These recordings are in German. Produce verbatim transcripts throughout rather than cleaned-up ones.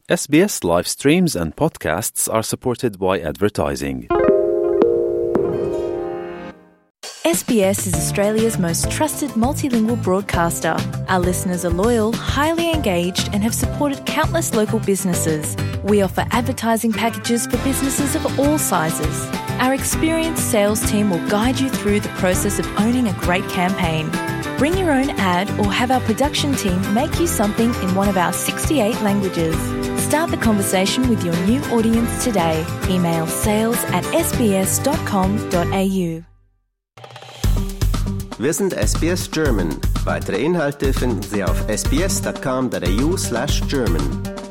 S B S live streams and podcasts are supported by advertising. S B S is Australia's most trusted multilingual broadcaster. Our listeners are loyal, highly engaged, and have supported countless local businesses. We offer advertising packages for businesses of all sizes. Our experienced sales team will guide you through the process of owning a great campaign. Bring your own ad or have our production team make you something in one of our sixty-eight languages. Start the conversation with your new audience today. Email sales at s b s dot com dot a u. Wir sind S B S German. Weitere Inhalte finden Sie auf s b s dot com dot a u slash German.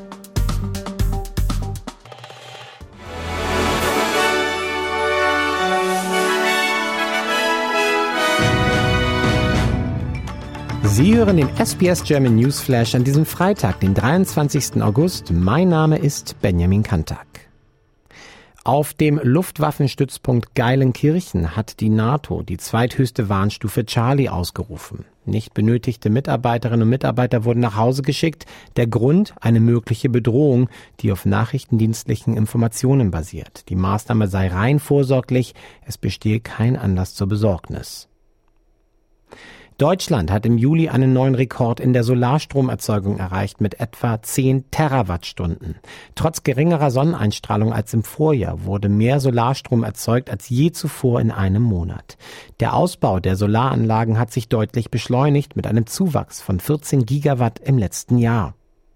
Sie hören den S B S German Newsflash an diesem Freitag, den dreiundzwanzigsten August. Mein Name ist Benjamin Kantak. Auf dem Luftwaffenstützpunkt Geilenkirchen hat die NATO die zweithöchste Warnstufe Charlie ausgerufen. Nicht benötigte Mitarbeiterinnen und Mitarbeiter wurden nach Hause geschickt. Der Grund: eine mögliche Bedrohung, die auf nachrichtendienstlichen Informationen basiert. Die Maßnahme sei rein vorsorglich, es bestehe kein Anlass zur Besorgnis. Deutschland hat im Juli einen neuen Rekord in der Solarstromerzeugung erreicht mit etwa zehn Terawattstunden. Trotz geringerer Sonneneinstrahlung als im Vorjahr wurde mehr Solarstrom erzeugt als je zuvor in einem Monat. Der Ausbau der Solaranlagen hat sich deutlich beschleunigt mit einem Zuwachs von vierzehn Gigawatt im letzten Jahr.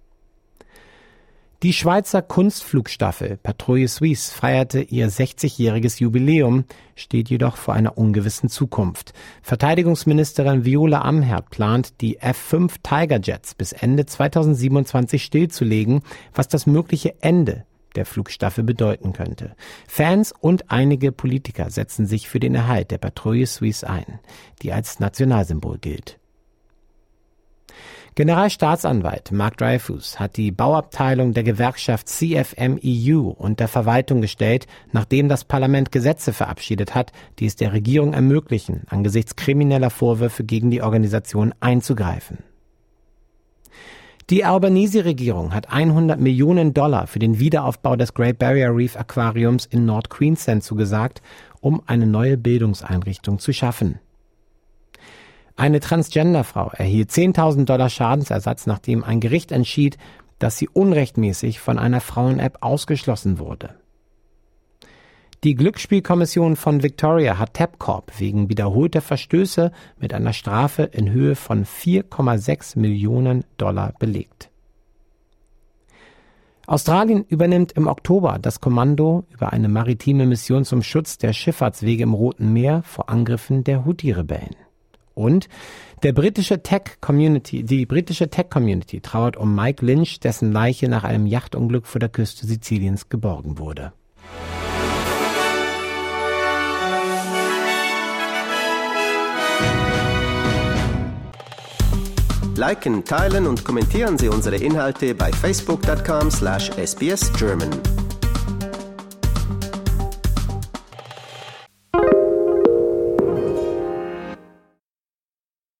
Die Schweizer Kunstflugstaffel Patrouille Suisse feierte ihr sechzigjähriges Jubiläum, steht jedoch vor einer ungewissen Zukunft. Verteidigungsministerin Viola Amherd plant, die F fünf Tiger Jets bis Ende zweitausendsiebenundzwanzig stillzulegen, was das mögliche Ende der Flugstaffel bedeuten könnte. Fans und einige Politiker setzen sich für den Erhalt der Patrouille Suisse ein, die als Nationalsymbol gilt. Generalstaatsanwalt Mark Dreyfus hat die Bauabteilung der Gewerkschaft C F M E U unter Verwaltung gestellt, nachdem das Parlament Gesetze verabschiedet hat, die es der Regierung ermöglichen, angesichts krimineller Vorwürfe gegen die Organisation einzugreifen. Die Albanese-Regierung hat hundert Millionen Dollar für den Wiederaufbau des Great Barrier Reef Aquariums in Nord Queensland zugesagt, um eine neue Bildungseinrichtung zu schaffen. Eine Transgenderfrau erhielt zehntausend Dollar Schadensersatz, nachdem ein Gericht entschied, dass sie unrechtmäßig von einer Frauen-App ausgeschlossen wurde. Die Glücksspielkommission von Victoria hat Tabcorp wegen wiederholter Verstöße mit einer Strafe in Höhe von vier Komma sechs Millionen Dollar belegt. Australien übernimmt im Oktober das Kommando über eine maritime Mission zum Schutz der Schifffahrtswege im Roten Meer vor Angriffen der Houthi-Rebellen. Und der britische Tech-Community, die britische Tech-Community trauert um Mike Lynch, dessen Leiche nach einem Yachtunglück vor der Küste Siziliens geborgen wurde. Liken, teilen und kommentieren Sie unsere Inhalte bei facebook dot com slash s b s German.